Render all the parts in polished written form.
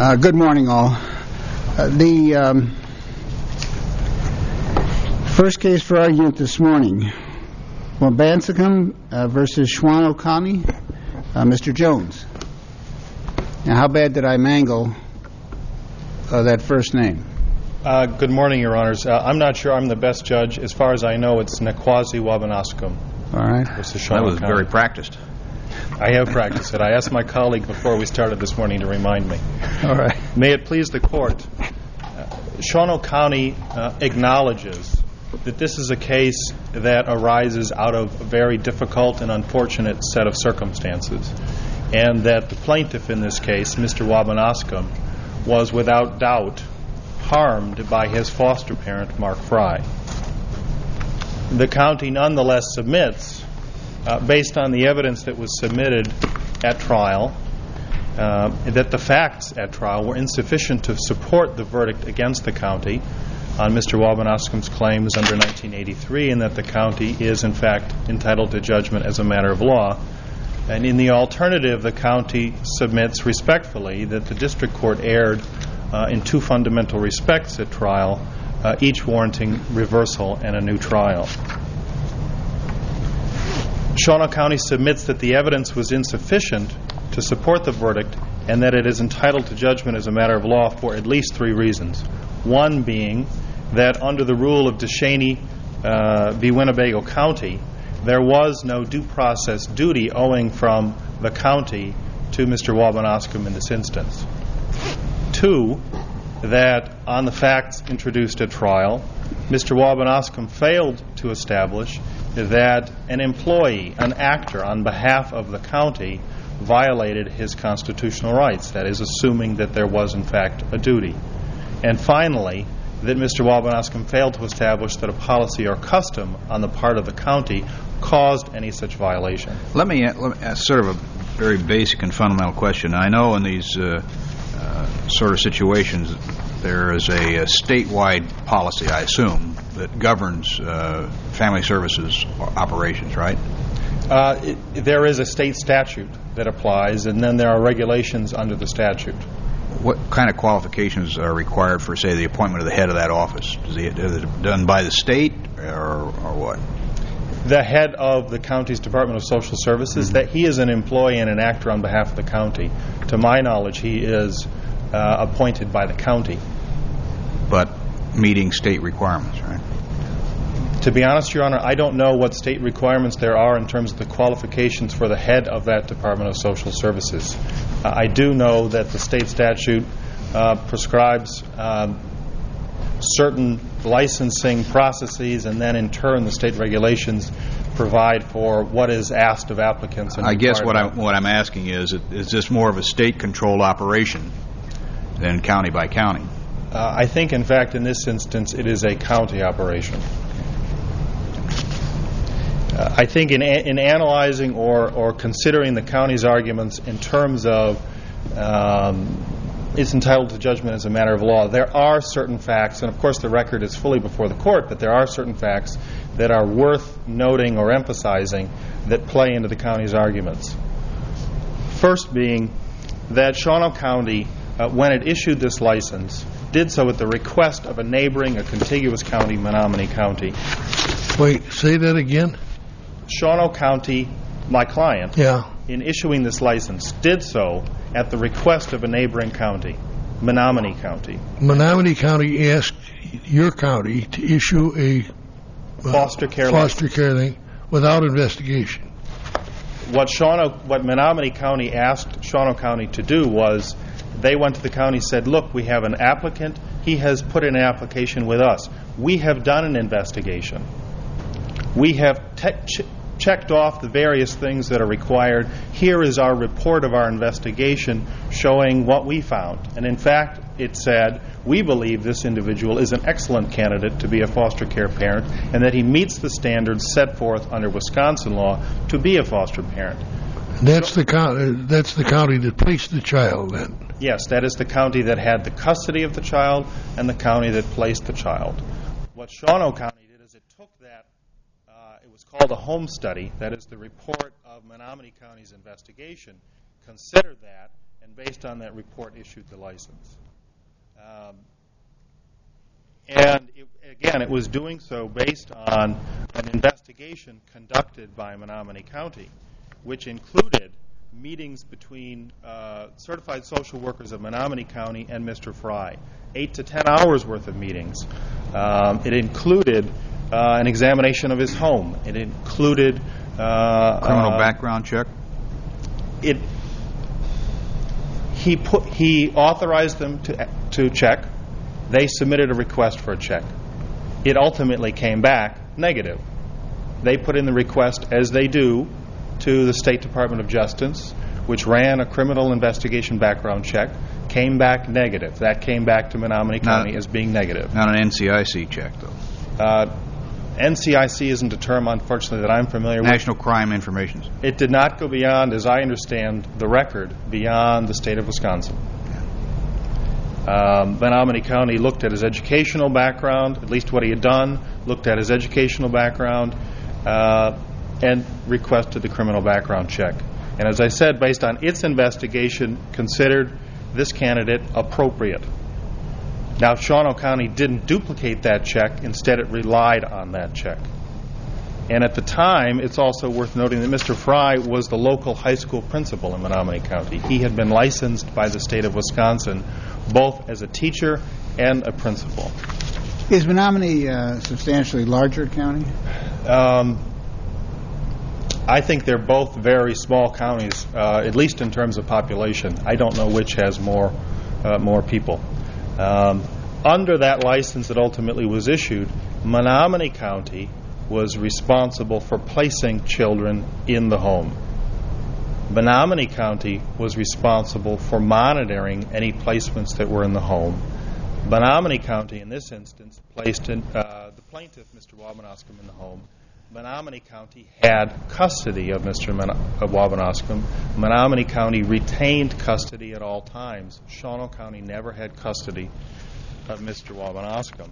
Good morning, all. The first case for argument this morning, Wabansicum versus Schwano County. Mr. Jones. Now, how bad did I mangle that first name? Good morning, Your Honors. I'm not sure I'm the best judge. As far as I know, it's Nakwazi Wabanaskum. All right. That was very practiced. I have practiced it. I asked my colleague before we started this morning to remind me. All right. May it please the Court, Shawano County acknowledges that this is a case that arises out of a very difficult and unfortunate set of circumstances, and that the plaintiff in this case, Mr. Wabanaskum, was without doubt harmed by his foster parent, Mark Fry. The county nonetheless submits, based on the evidence that was submitted at trial, that the facts at trial were insufficient to support the verdict against the county on Mr. Wabanaskum's claims under 1983, and that the county is, in fact, entitled to judgment as a matter of law. And in the alternative, the county submits respectfully that the district court erred in two fundamental respects at trial, each warranting reversal and a new trial. Shawano County submits that the evidence was insufficient to support the verdict and that it is entitled to judgment as a matter of law for at least three reasons. One being that under the rule of DeShaney v. Winnebago County, there was no due process duty owing from the county to Mr. Wabanaskum in this instance. Two, that on the facts introduced at trial, Mr. Wabanaskum failed to establish that an employee, an actor on behalf of the county, violated his constitutional rights, that is, assuming that there was in fact a duty. And finally, that Mr. Wabanaskum failed to establish that a policy or custom on the part of the county caused any such violation. Let me ask sort of a very basic and fundamental question. I know in these sort of situations there is a statewide policy, I assume, that governs family services operations, right? There is a state statute that applies, and then there are regulations under the statute. What kind of qualifications are required for, say, the appointment of the head of that office? Is it done by the state or what? The head of the county's Department of Social Services, that he is an employee and an actor on behalf of the county. To my knowledge, he is appointed by the county. But meeting state requirements, right? To be honest, Your Honor, I don't know what state requirements there are in terms of the qualifications for the head of that Department of Social Services. I do know that the state statute prescribes certain licensing processes, and then in turn the state regulations provide for what is asked of applicants. I guess what I'm asking is this more of a state-controlled operation than county by county? I think, in fact, in this instance, it is a county operation. I think in analyzing or considering the county's arguments in terms of it's entitled to judgment as a matter of law, there are certain facts, and of course the record is fully before the court, but there are certain facts that are worth noting or emphasizing that play into the county's arguments. First being that Shawano County, when it issued this license, did so at the request of a contiguous county, Menominee County. Wait, say that again? Shawano County, my client, in issuing this license, did so at the request of a neighboring county, Menominee County. Menominee County asked your county to issue a foster care thing without investigation. What Menominee County asked Shawano County to do was they went to the county and said, look, we have an applicant. He has put in an application with us. We have done an investigation. We have checked off the various things that are required. Here is our report of our investigation showing what we found. And in fact, it said, we believe this individual is an excellent candidate to be a foster care parent and that he meets the standards set forth under Wisconsin law to be a foster parent. That's the county that placed the child then? Yes, that is the county that had the custody of the child and the county that placed the child. What Shawano County did is it took that, it was called a home study, that is the report of Menominee County's investigation, considered that, and based on that report issued the license. Again, it was doing so based on an investigation conducted by Menominee County, which included meetings between certified social workers of Menominee County and Mr. Fry, 8 to 10 hours worth of meetings. It included an examination of his home. It included Criminal background check? He authorized them to check. They submitted a request for a check. It ultimately came back negative. They put in the request, as they do, to the State Department of Justice, which ran a criminal investigation background check, came back negative. That came back to Menominee County as being negative. Not an NCIC check, though. NCIC isn't a term, unfortunately, that I'm familiar with. National Crime Information. It did not go beyond, as I understand the record, beyond the state of Wisconsin. Menominee County looked at his educational background, at least what he had done, looked at his educational background, and requested the criminal background check. And as I said, based on its investigation, considered this candidate appropriate. Now, Shawano County didn't duplicate that check. Instead, it relied on that check. And at the time, it's also worth noting that Mr. Fry was the local high school principal in Menominee County. He had been licensed by the state of Wisconsin both as a teacher and a principal. Is Menominee a substantially larger county? I think they're both very small counties, at least in terms of population. I don't know which has more people. Under that license that ultimately was issued, Menominee County was responsible for placing children in the home. Menominee County was responsible for monitoring any placements that were in the home. Menominee County, in this instance, placed the plaintiff, Mr. Wabanascom, in the home. Menominee County had custody of Mr. Wabanascom. Menominee County retained custody at all times. Shawano County never had custody of Mr. Wabanascom.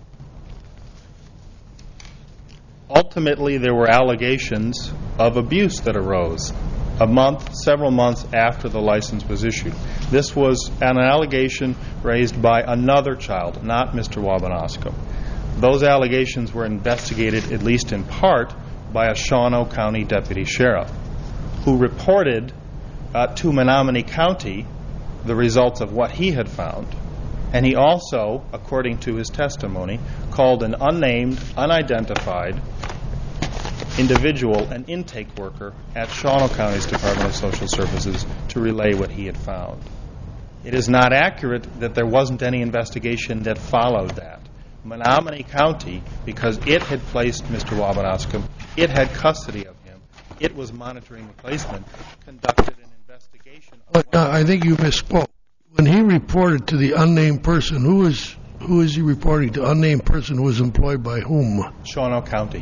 Ultimately, there were allegations of abuse that arose several months after the license was issued. This was an allegation raised by another child, not Mr. Wabanascom. Those allegations were investigated, at least in part, by a Shawano County deputy sheriff who reported to Menominee County the results of what he had found. And he also, according to his testimony, called an unnamed, unidentified individual, an intake worker at Shawano County's Department of Social Services, to relay what he had found. It is not accurate that there wasn't any investigation that followed that. Menominee County, because it had placed Mr. Wabanascom, it had custody of him, it was monitoring the placement, conducted an investigation. I think you misspoke. When he reported to the unnamed person, who is he reporting to? Unnamed person who was employed by whom? Shawano County.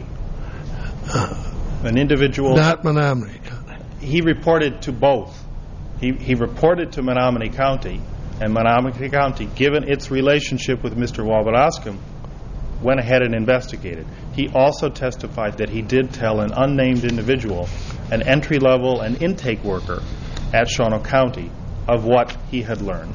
An individual. Not Menominee County. He reported to both. He reported to Menominee County, and Menominee County, given its relationship with Mr. Wabanascom, went ahead and investigated. He also testified that he did tell an unnamed individual, an entry-level and intake worker at Shawano County, of what he had learned.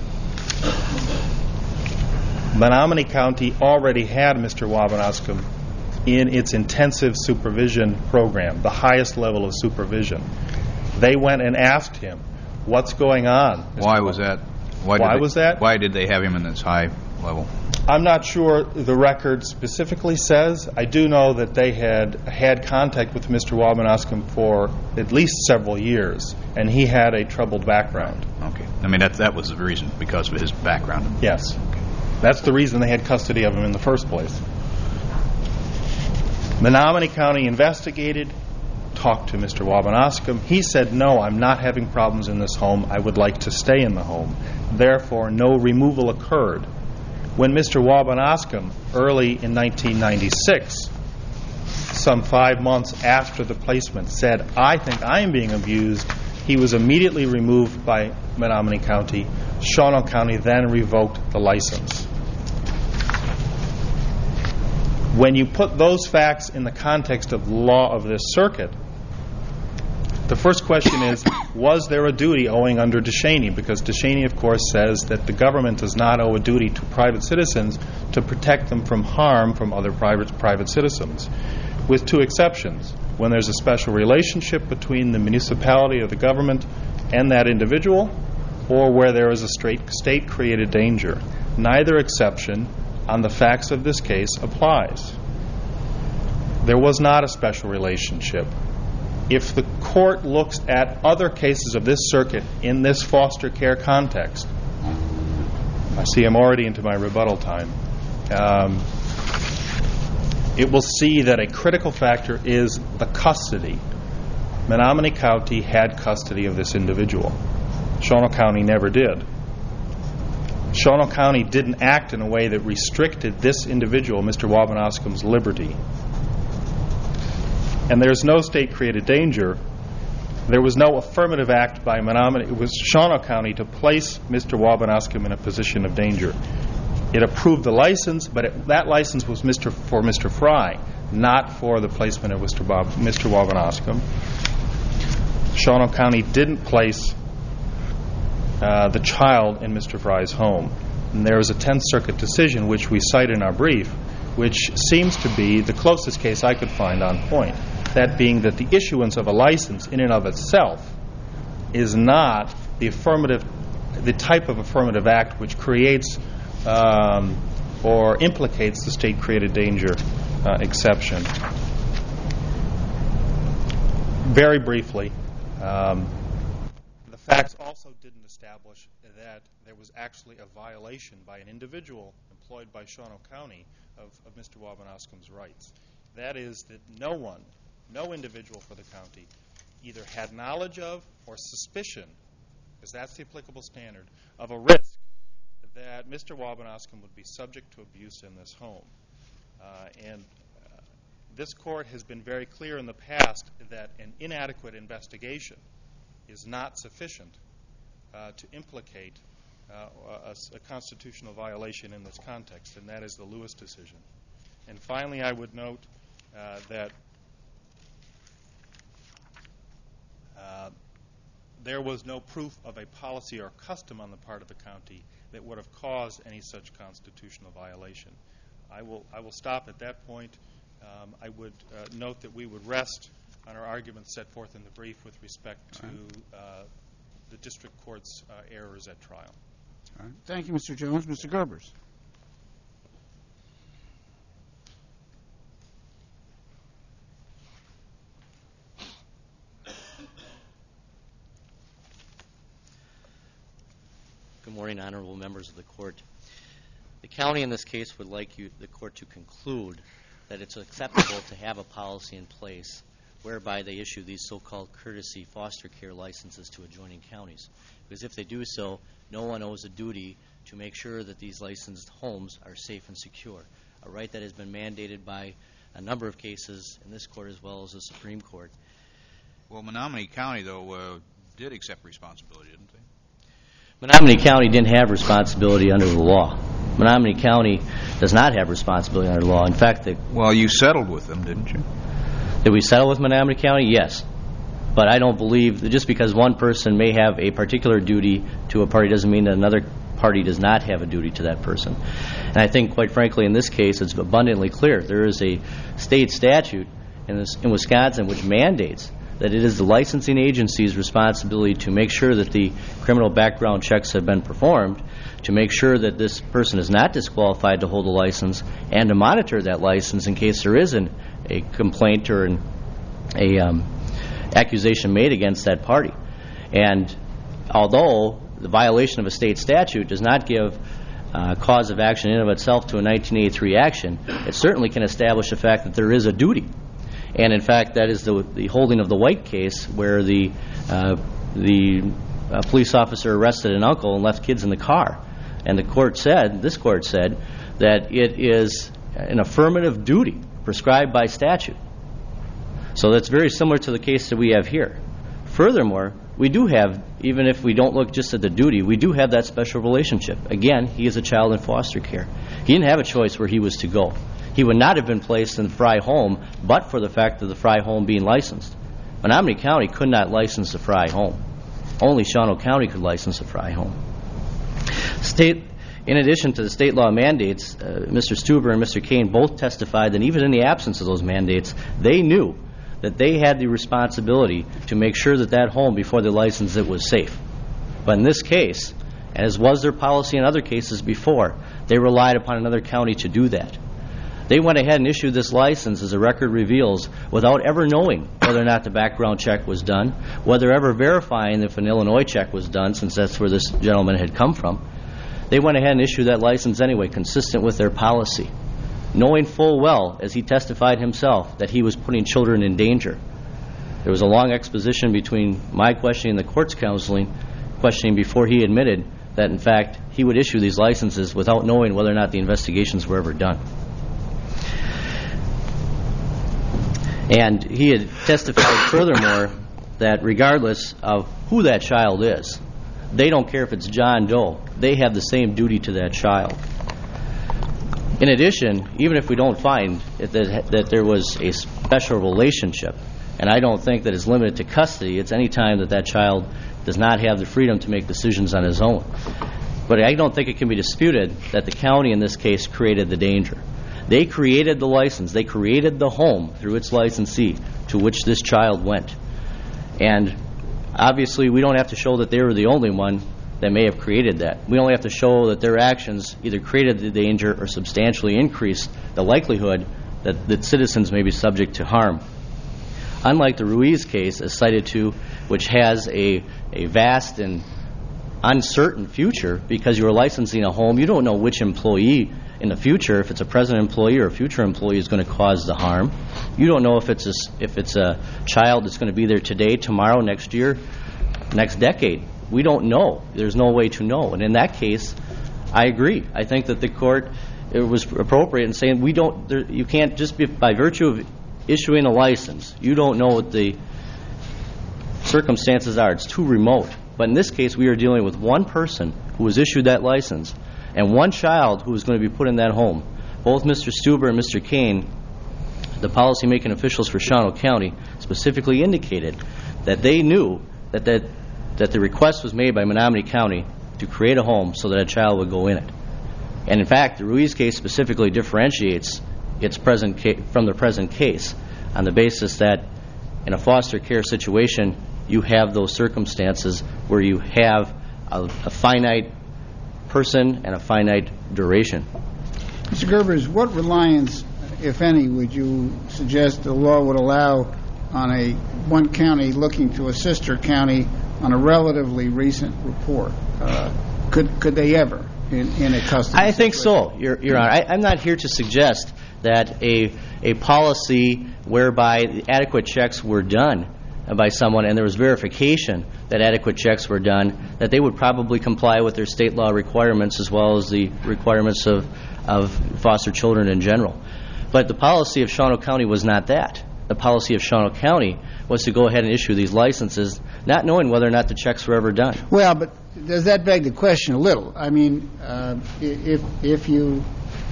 Menominee County already had Mr. Wabanascom in its intensive supervision program, the highest level of supervision. They went and asked him, what's going on? Why was that? Why did they have him in this high level? I'm not sure the record specifically says. I do know that they had contact with Mr. Wabanascom for at least several years, and he had a troubled background. Okay. I mean, that was the reason, because of his background. Yes. That's the reason they had custody of him in the first place. Menominee County investigated, talked to Mr. Wabanascom. He said, no, I'm not having problems in this home. I would like to stay in the home. Therefore, no removal occurred. When Mr. Wabanascom, early in 1996, some 5 months after the placement, said, I think I am being abused, he was immediately removed by Menominee County. Shawano County then revoked the license. When you put those facts in the context of law of this circuit, The first question is, was there a duty owing under DeShaney? Because DeShaney, of course, says that the government does not owe a duty to private citizens to protect them from harm from other private citizens, with two exceptions. When there's a special relationship between the municipality or the government and that individual, or where there is a state-created danger. Neither exception on the facts of this case applies. There was not a special relationship. If the court looks at other cases of this circuit in this foster care context, I see I'm already into my rebuttal time, it will see that a critical factor is the custody. Menominee County had custody of this individual. Shawano County never did. Shawano County didn't act in a way that restricted this individual, Mr. Wabanaskum's, liberty. And there's no state-created danger. There was no affirmative act by Menominee. It was Shawano County to place Mr. Wabanaskum in a position of danger. It approved the license, but that license was for Mr. Fry, not for the placement of Mr. Wabanaskum. Shawano County didn't place the child in Mr. Fry's home. And there was a 10th Circuit decision, which we cite in our brief, which seems to be the closest case I could find on point. That being that the issuance of a license in and of itself is not the type of affirmative act which creates or implicates the state-created danger exception. Very briefly, the facts also didn't establish that there was actually a violation by an individual employed by Shawano County of Mr. Wabanaskum's rights. That is that no individual for the county either had knowledge of or suspicion, because that's the applicable standard, of a risk that Mr. Wabanaskum would be subject to abuse in this home. This court has been very clear in the past that an inadequate investigation is not sufficient to implicate a constitutional violation in this context, and that is the Lewis decision. And finally, I would note that there was no proof of a policy or custom on the part of the county that would have caused any such constitutional violation. I will stop at that point. I would note that we would rest on our arguments set forth in the brief with respect to the district court's errors at trial. All right. Thank you, Mr. Jones. Mr. Gerbers. Good morning, honorable members of the court. The county in this case would like the court to conclude that it's acceptable to have a policy in place whereby they issue these so-called courtesy foster care licenses to adjoining counties. Because if they do so, no one owes a duty to make sure that these licensed homes are safe and secure, a right that has been mandated by a number of cases in this court as well as the Supreme Court. Well, Menominee County, though, did accept responsibility, didn't they? Menominee County didn't have responsibility under the law. Menominee County does not have responsibility under the law. In fact, well, you settled with them, didn't you? Did we settle with Menominee County? Yes. But I don't believe that just because one person may have a particular duty to a party doesn't mean that another party does not have a duty to that person. And I think, quite frankly, in this case, it's abundantly clear. There is a state statute in Wisconsin which mandates that it is the licensing agency's responsibility to make sure that the criminal background checks have been performed, to make sure that this person is not disqualified to hold a license, and to monitor that license in case there isn't a complaint or an accusation made against that party. And although the violation of a state statute does not give cause of action in and of itself to a 1983 action, it certainly can establish the fact that there is a duty. And in fact, that is the holding of the White case, where the police officer arrested an uncle and left kids in the car. And this court said that it is an affirmative duty prescribed by statute. So that's very similar to the case that we have here. Furthermore, we do have, even if we don't look just at the duty, we do have that special relationship. Again, he is a child in foster care. He didn't have a choice where he was to go. He would not have been placed in the Fry home but for the fact of the Fry home being licensed. Menominee County could not license a Fry home. Only Shawano County could license a Fry home. In addition to the state law mandates, Mr. Stuber and Mr. Kane both testified that even in the absence of those mandates, they knew that they had the responsibility to make sure that that home, before they licensed it, was safe. But in this case, as was their policy in other cases before, they relied upon another county to do that. They went ahead and issued this license, as the record reveals, without ever knowing whether or not the background check was done, whether ever verifying if an Illinois check was done, since that's where this gentleman had come from. They went ahead and issued that license anyway, consistent with their policy, knowing full well, as he testified himself, that he was putting children in danger. There was a long exposition between my questioning and the court's questioning before he admitted that, in fact, he would issue these licenses without knowing whether or not the investigations were ever done. And he had testified furthermore that regardless of who that child is, they don't care if it's John Doe. They have the same duty to that child. In addition, even if we don't find that there was a special relationship, and I don't think that it's limited to custody, it's any time that that child does not have the freedom to make decisions on his own. But I don't think it can be disputed that the county in this case created the danger. They created the license. They created the home through its licensee to which this child went. And obviously, we don't have to show that they were the only one that may have created that. We only have to show that their actions either created the danger or substantially increased the likelihood that citizens may be subject to harm. Unlike the Ruiz case, as cited to, which has a vast and uncertain future, because you're licensing a home, you don't know which employee in the future, if it's a present employee or a future employee, is going to cause the harm. You don't know if it's a child that's going to be there today, tomorrow, next year, next decade. We don't know. There's no way to know. And in that case, I agree. I think that the court was appropriate in saying you can't just be, by virtue of issuing a license, you don't know what the circumstances are. It's too remote. But in this case, we are dealing with one person who was issued that license and one child who was going to be put in that home. Both Mr. Stuber and Mr. Kane, the policy-making officials for Shawano County, specifically indicated that they knew that the request was made by Menominee County to create a home so that a child would go in it. And in fact, the Ruiz case specifically differentiates its present from the present case on the basis that in a foster care situation, you have those circumstances where you have a finite person and a finite duration. Mr. Gerbers, what reliance, if any, would you suggest the law would allow on one county looking to a sister county on a relatively recent report? Could they ever in a custody I think situation? so, Your Honor. I'm not here to suggest that a policy whereby adequate checks were done by someone and there was verification that adequate checks were done, that they would probably comply with their state law requirements as well as the requirements of foster children in general. But the policy of Shawano County was not that. The policy of Shawano County was to go ahead and issue these licenses, not knowing whether or not the checks were ever done. Well, but does that beg the question a little? I mean, if you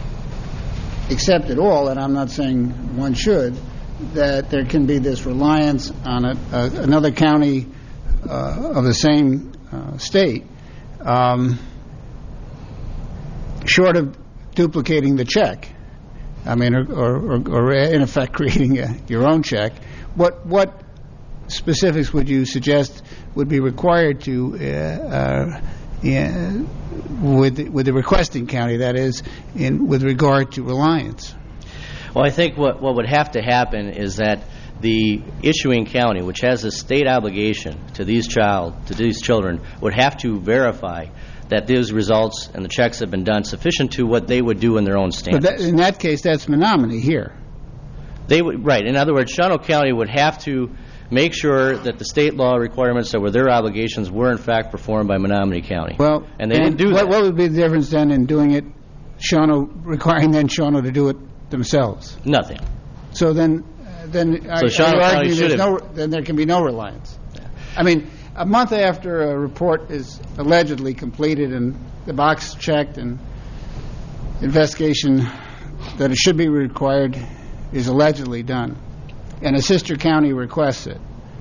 accept it all, and I'm not saying one should, that there can be this reliance on another county of the same state, short of duplicating the check, I mean, or in effect creating your own check, what specifics would you suggest would be required to with the requesting county, that is, with regard to reliance? Well, I think what would have to happen is that the issuing county, which has a state obligation to these children, would have to verify that those results and the checks have been done sufficient to what they would do in their own standards. But in that case, that's Menominee here. They would, right. In other words, Shawano County would have to make sure that the state law requirements that were their obligations were in fact performed by Menominee County. Well, and they didn't do that. What would be the difference then in doing it, requiring then Shawano to do it themselves? Nothing. So then Shawano then there can be no reliance. I mean, a month after a report is allegedly completed and the box checked and investigation that it should be required is allegedly done, and a sister county requests it,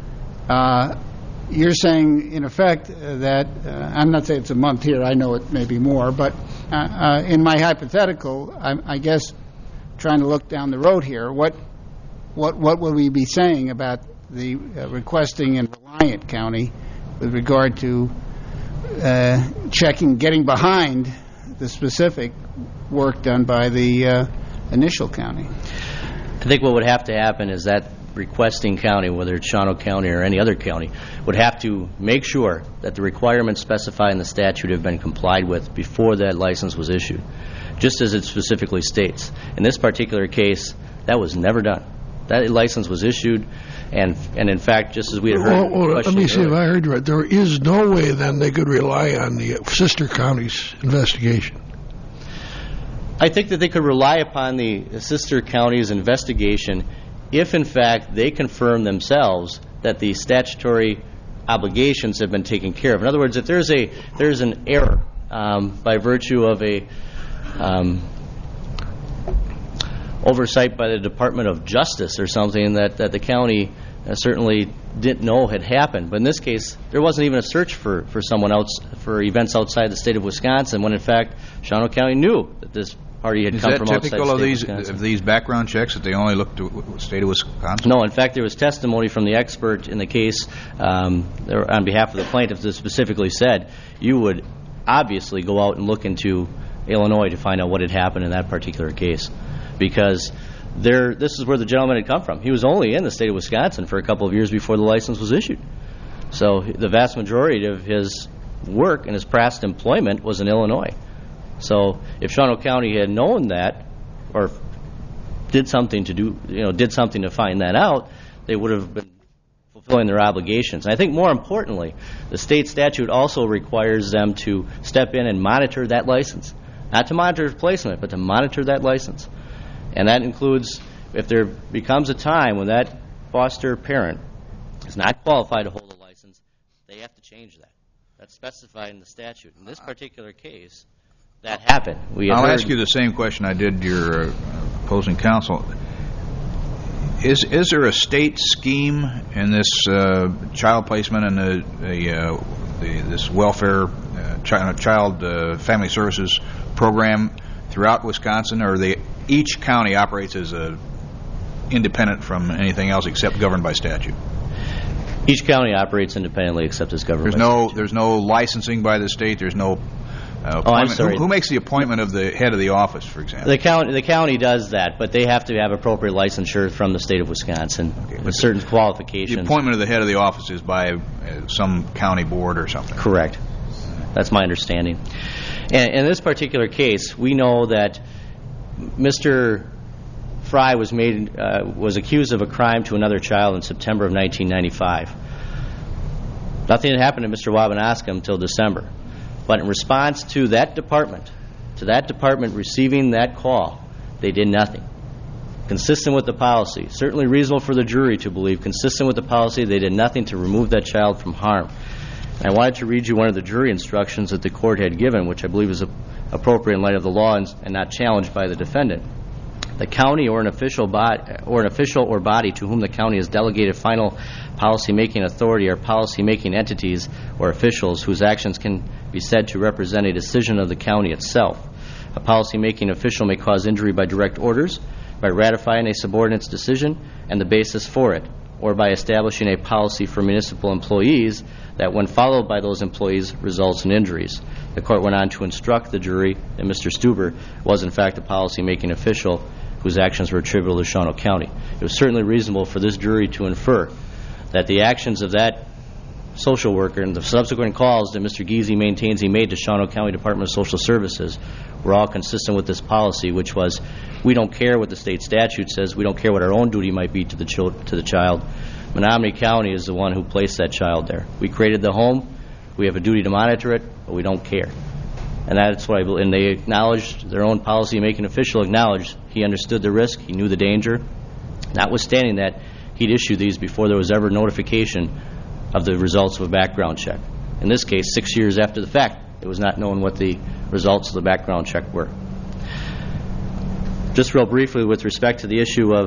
You're saying, in effect, that I'm not saying it's a month here. I know it may be more, but in my hypothetical, I guess trying to look down the road here, what will we be saying about the requesting in Reliant County with regard to getting behind the specific work done by the initial county? I think what would have to happen is that requesting county, whether it's Shawano County or any other county, would have to make sure that the requirements specified in the statute have been complied with before that license was issued, just as it specifically states. In this particular case, that was never done. That license was issued, and in fact, just as we had heard... Let me see if I heard you right. There is no way then they could rely on the sister county's investigation. I think that they could rely upon the sister county's investigation if, in fact, they confirm themselves that the statutory obligations have been taken care of. In other words, if there's an error by virtue of a oversight by the Department of Justice or something that the county certainly didn't know had happened. But in this case, there wasn't even a search for someone else, for events outside the state of Wisconsin, when in fact Shawano County knew that this party had come from outside the state of Wisconsin. Is that typical of these background checks, that they only look to the state of Wisconsin? No, in fact, there was testimony from the expert in the case on behalf of the plaintiff that specifically said you would obviously go out and look into Illinois to find out what had happened in that particular case, because this is where the gentleman had come from. He was only in the state of Wisconsin for a couple of years before the license was issued. So the vast majority of his work and his past employment was in Illinois. So if Shawano County had known that, or did something to find that out, they would have been fulfilling their obligations. And I think more importantly, the state statute also requires them to step in and monitor that license. Not to monitor placement, but to monitor that license. And that includes if there becomes a time when that foster parent is not qualified to hold a license, they have to change that. That's specified in the statute. In this particular case, that happened. I'll ask you the same question I did your opposing counsel. Is there a state scheme in this child placement and this welfare child family services program throughout Wisconsin, or each county operates as independent from anything else except governed by statute? Each county operates independently except as governed by statute. There's no licensing by the state. There's no I'm sorry. Who makes the appointment of the head of the office, for example? The county does that, but they have to have appropriate licensure from the state of Wisconsin with certain qualifications. The appointment of the head of the office is by some county board or something? Correct. That's my understanding. And in this particular case, we know that Mr. Fry was accused of a crime to another child in September of 1995. Nothing had happened to Mr. Wabanaska until December. But in response to that department receiving that call, they did nothing. Consistent with the policy, certainly reasonable for the jury to believe, consistent with the policy, they did nothing to remove that child from harm. And I wanted to read you one of the jury instructions that the court had given, which I believe is appropriate in light of the law and not challenged by the defendant. The county or an official or body to whom the county has delegated final policy-making authority are policy-making entities or officials whose actions can be said to represent a decision of the county itself. A policy-making official may cause injury by direct orders, by ratifying a subordinate's decision and the basis for it, or by establishing a policy for municipal employees that, when followed by those employees, results in injuries. The court went on to instruct the jury that Mr. Stuber was, in fact, a policy-making official whose actions were attributable to Shawano County. It was certainly reasonable for this jury to infer that the actions of that social worker and the subsequent calls that Mr. Giese maintains he made to Shawano County Department of Social Services were all consistent with this policy, which was, we don't care what the state statute says, we don't care what our own duty might be to the child. Menominee County is the one who placed that child there. We created the home, we have a duty to monitor it, but we don't care. And that's what I believe. And they acknowledged, their own policy-making official acknowledged he understood the risk, he knew the danger. Notwithstanding that, he'd issued these before there was ever notification of the results of a background check. In this case, 6 years after the fact, it was not known what the results of the background check were. Just real briefly with respect to the issue of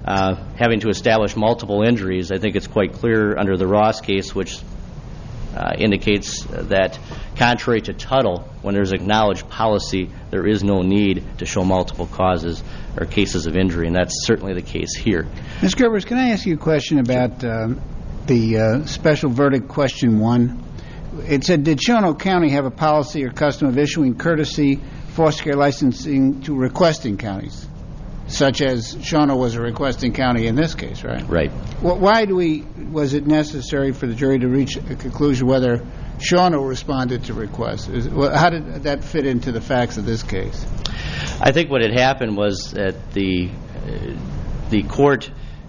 having to establish multiple injuries, I think it's quite clear under the Ross case, which indicates that contrary to Tuttle, when there's acknowledged policy, there is no need to show multiple causes or cases of injury, and that's certainly the case here. Ms. Gerbers, can I ask you a question about the special verdict question 1? It said, did Shawano County have a policy or custom of issuing courtesy foster care licensing to requesting counties, such as Shawano was a requesting county in this case, right? Right. Why was it necessary for the jury to reach a conclusion whether Shawano responded to requests? How did that fit into the facts of this case? I think what had happened was that the court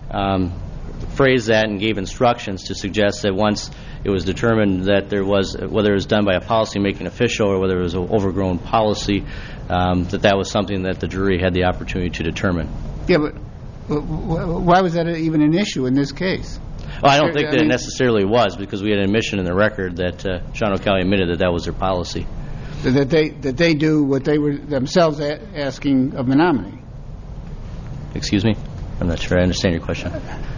phrased that and gave instructions to suggest that once it was determined that there was, whether it was done by a policy-making official or whether it was an overgrown policy, that was something that the jury had the opportunity to determine. Yeah, but why was that even an issue in this case? Well, I don't think that it necessarily was, because we had an admission in the record that Shawano County admitted that was their policy. That they do what they were themselves asking of Menominee. Excuse me? I'm not sure I understand your question.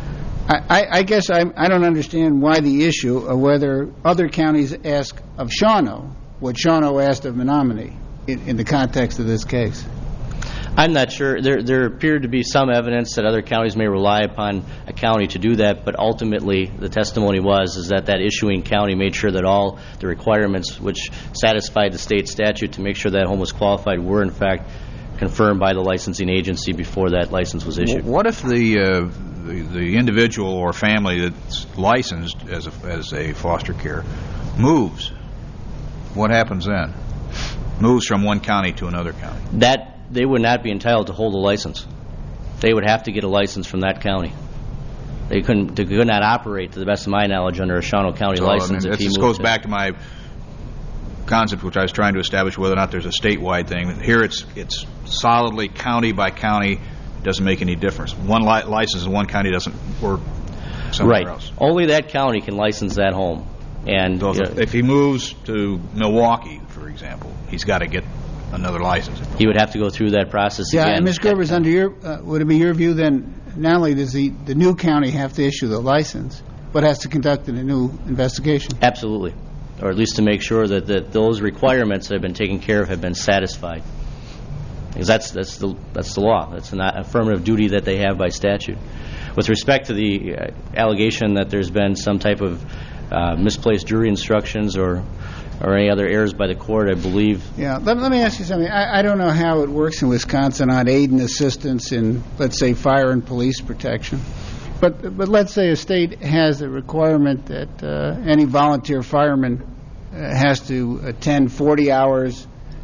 I guess I don't understand why the issue of whether other counties ask of Shawano what Shawano asked of Menominee in the context of this case. I'm not sure. There appeared to be some evidence that other counties may rely upon a county to do that, but ultimately the testimony was that issuing county made sure that all the requirements which satisfied the state statute to make sure that home was qualified were in fact confirmed by the licensing agency before that license was issued. What if the individual or family that's licensed as a foster care moves? What happens then? Moves from one county to another county. That they would not be entitled to hold a license. They would have to get a license from that county. They could not operate, to the best of my knowledge, under a Shawano County license. I mean, this goes back to my concept, which I was trying to establish whether or not there's a statewide thing. Here it's solidly county by county. It doesn't make any difference. One license in one county doesn't work somewhere else. Only that county can license that home. And so if he moves to Milwaukee, for example, he's got to get another license. He would have to go through that process again. Yeah, and Ms. Gerbers, under your, would it be your view then, not only does the new county have to issue the license, but has to conduct a new investigation? Absolutely. Or at least to make sure that those requirements that have been taken care of have been satisfied. Because that's the law. That's an affirmative duty that they have by statute. With respect to the allegation that there's been some type of misplaced jury instructions or any other errors by the court, I believe. Yeah, let me ask you something. I don't know how it works in Wisconsin on aid and assistance in, let's say, fire and police protection. But let's say a state has a requirement that any volunteer fireman has to attend 40 hours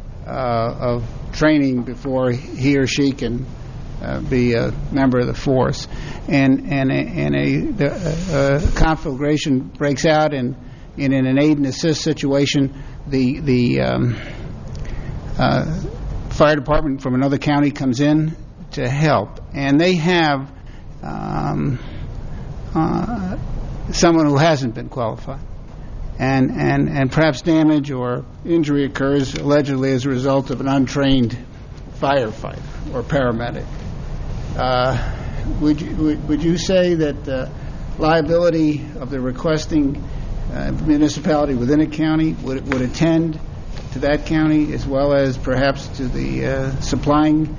of training before he or she can be a member of the force. And a conflagration breaks out, and in an aid and assist situation, the fire department from another county comes in to help, and they have someone who hasn't been qualified, and perhaps damage or injury occurs allegedly as a result of an untrained firefighter or paramedic. Would you say that the liability of the requesting municipality within a county would attend to that county as well as perhaps to the supplying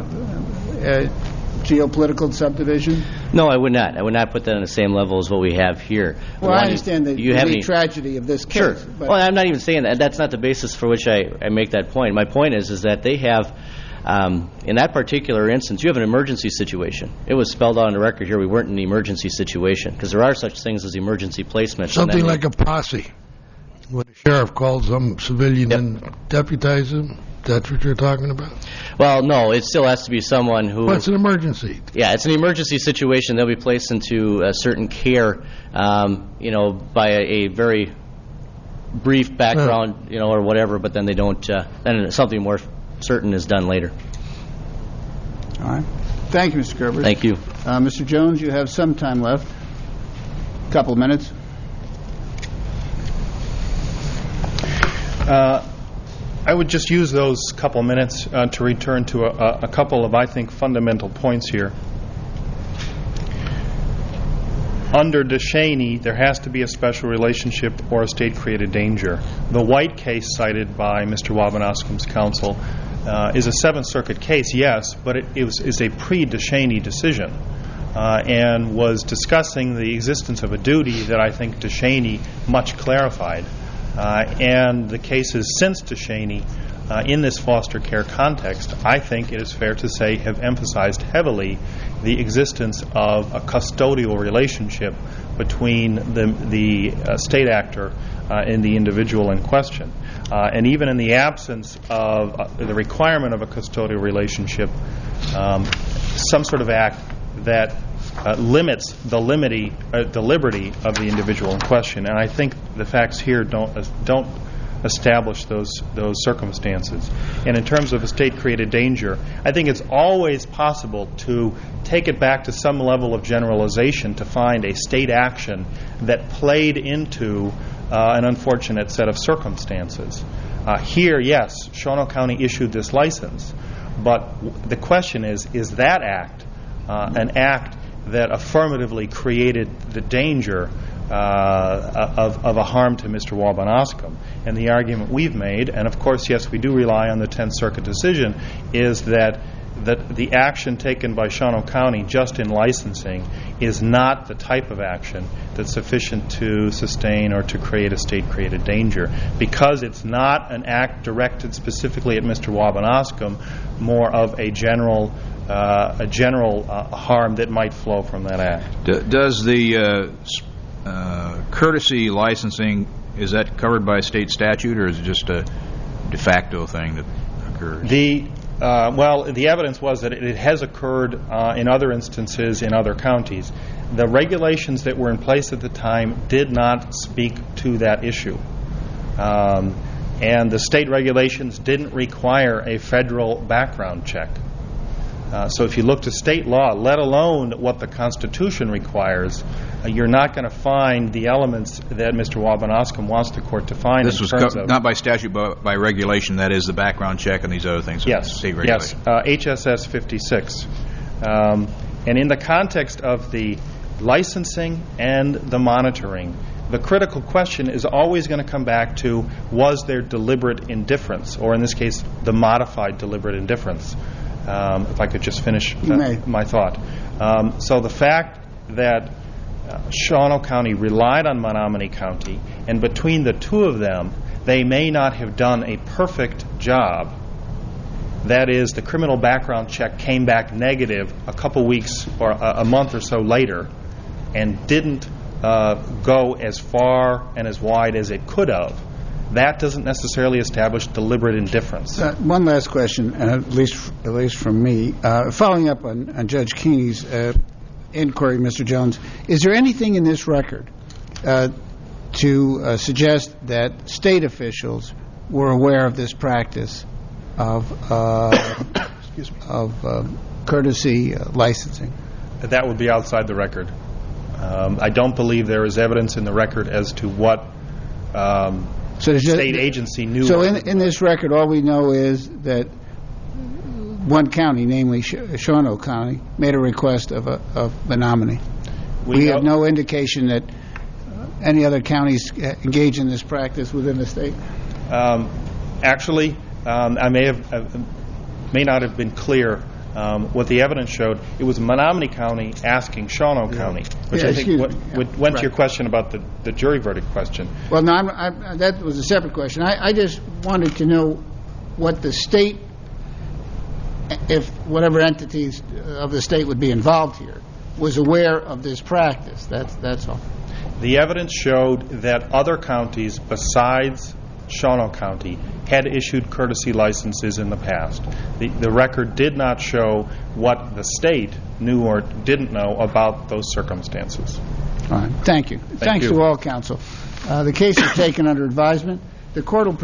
geopolitical subdivision? No, I would not. I would not put that on the same level as what we have here. Well, I understand the tragedy of this case. Sure. Well, I'm not even saying that. That's not the basis for which I make that point. My point is that they have, in that particular instance, you have an emergency situation. It was spelled out on the record here we weren't in an emergency situation, because there are such things as emergency placement. Something like a posse. When the sheriff calls some civilian and deputizes him, that's what you're talking about? Well, no, it still has to be someone who... Well, it's an emergency. Yeah, it's an emergency situation. They'll be placed into a certain care, by a very brief background, or whatever, but then they don't... then something more certain is done later. All right. Thank you, Mr. Gerbers. Thank you. Mr. Jones, you have some time left. A couple of minutes. I would just use those couple minutes to return to a couple of, I think, fundamental points here. Under DeShaney, there has to be a special relationship or a state-created danger. The White case cited by Mr. Wabanaskum's counsel is a Seventh Circuit case, yes, but it is a pre-DeShaney decision and was discussing the existence of a duty that I think DeShaney much clarified. And the cases since DeShaney in this foster care context, I think it is fair to say, have emphasized heavily the existence of a custodial relationship between the state actor and the individual in question. And even in the absence of the requirement of a custodial relationship, some sort of act that limits the liberty of the individual in question. And I think the facts here don't establish those circumstances. And in terms of a state-created danger, I think it's always possible to take it back to some level of generalization to find a state action that played into an unfortunate set of circumstances. Here, yes, Shawano County issued this license, but the question is that act an act that affirmatively created the danger of a harm to Mr. Wabanaskum? And the argument we've made, and of course, yes, we do rely on the 10th Circuit decision, is that the action taken by Shawano County just in licensing is not the type of action that's sufficient to sustain or to create a state-created danger, because it's not an act directed specifically at Mr. Wabanaskum, more of a general harm that might flow from that act. Does the courtesy licensing, is that covered by state statute, or is it just a de facto thing that occurs? Well, the evidence was that it has occurred in other instances in other counties. The regulations that were in place at the time did not speak to that issue. And the state regulations didn't require a federal background check. So if you look to state law, let alone what the Constitution requires, you're not going to find the elements that Mr. Wabanaskum wants the court to find. This was not by statute, but by regulation, that is the background check and these other things. Yes, state regulation. yes, HSS 56. And in the context of the licensing and the monitoring, the critical question is always going to come back to, was there deliberate indifference, or in this case, the modified deliberate indifference? If I could just finish my thought. So the fact that Shawano County relied on Menominee County, and between the two of them, they may not have done a perfect job. That is, the criminal background check came back negative a couple weeks or a month or so later, and didn't go as far and as wide as it could have. That doesn't necessarily establish deliberate indifference. One last question, at least from me. Following up on Judge Keeney's inquiry, Mr. Jones, is there anything in this record to suggest that state officials were aware of this practice of courtesy licensing? That would be outside the record. I don't believe there is evidence in the record as to what state agency knew. So in this record, all we know is that one county, namely Shawano County, made a request of Menominee. We have no indication that any other counties engage in this practice within the state. Actually, I may not have been clear. What the evidence showed, it was Menominee County asking Shawano County, which I think went to your question about the jury verdict question. Well, no, that was a separate question. I just wanted to know what the state, if whatever entities of the state would be involved here, was aware of this practice. That's all. The evidence showed that other counties besides Shawano County had issued courtesy licenses in the past. The record did not show what the state knew or didn't know about those circumstances. All right. Thank you. Thanks to all counsel. The case is taken under advisement. The court will